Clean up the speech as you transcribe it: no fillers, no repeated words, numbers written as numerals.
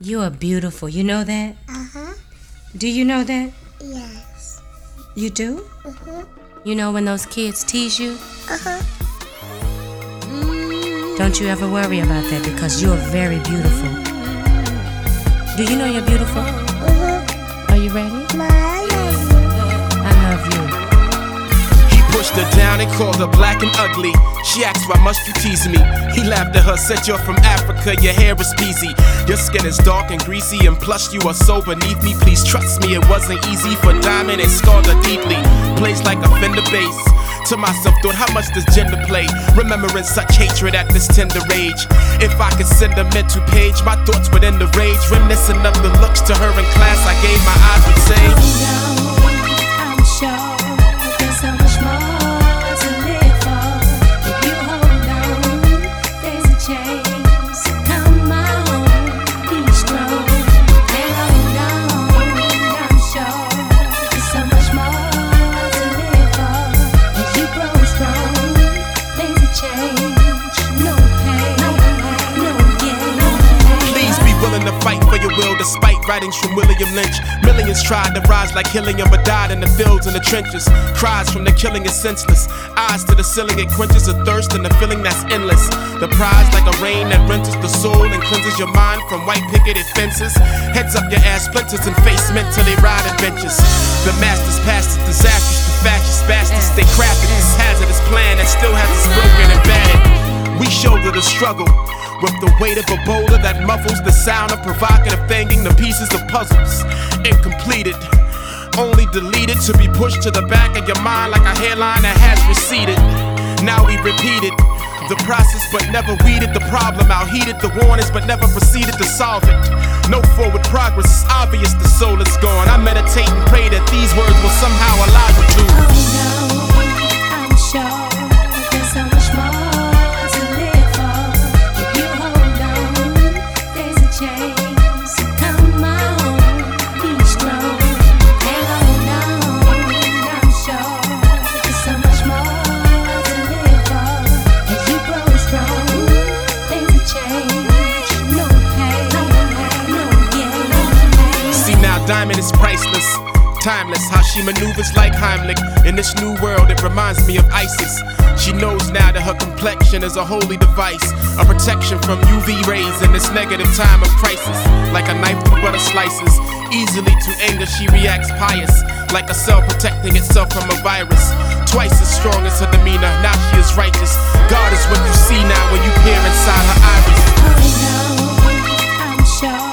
You are beautiful. You know that? Uh-huh. Do you know that? Yes. You do? Uh-huh. You know when those kids tease you? Uh-huh. Don't you ever worry about that because you are very beautiful. Do you know you're beautiful? Uh-huh. Are you ready? Ma, I love you. I love you. He pushed her down and called her black and ugly. She asked, why must you tease me? He laughed at her, said, you're from Africa, your hair is peasy. Your skin is dark and greasy, and plus you are so beneath me. Please trust me, it wasn't easy for Diamond, it scarred her deeply. Plays like a Fender bass. To myself, thought, how much does gender play? Remembering such hatred at this tender age. If I could send a mental page, my thoughts would end the rage. Reminiscent of the looks to her in class, I gave my eyes would say, I'm sure there's so much more to live for. If you hold on, there's a chance. Come on, be strong and hold on. I'm sure there's so much more to live for. As you grow strong, things will change. No pain, no gain. please be willing to fight for your will despite writings from William Lynch. Millions tried to rise like helium but died in the fields and the trenches. Cries from the killing is senseless. Eyes to the ceiling, it quenches a thirst and a feeling that's endless. The prize like a rain that renters the soul and cleanses your mind from white picketed fences. Heads up your ass splinters and face mentally riding benches. The masters past is disastrous, the fascist bastards. They crafted this hazardous plan that still has us broken and battered. We shoulder the struggle with the weight of a boulder that muffles the sound of provocative thinking. The pieces of puzzles incompleted, only deleted to be pushed to the back of your mind like a hairline that has receded. Now we repeated the process but never weeded the problem out. Heeded the warnings but never proceeded to solve it. No forward progress, it's obvious the soul is gone. I meditate and pray that these words will somehow allow you to. Oh no, I'm sure there's so much more to live for. If you hold on, there's a chance. Come on, be strong and hold on. I'm sure there's so much more to live for. As you grow strong, things will change. No pain, no gain. See now, Diamond is priceless, timeless. How she maneuvers like Heimlich in this new world, it reminds me of ISIS. She knows now that her complexion is a holy device, a protection from UV rays in this negative time of crisis. Like a knife through butter slices, easily to anger she reacts pious, like a cell protecting itself from a virus. Twice as strong as her demeanor, now she is righteous. God is what you see now when you peer inside her iris. Oh no, I'm sure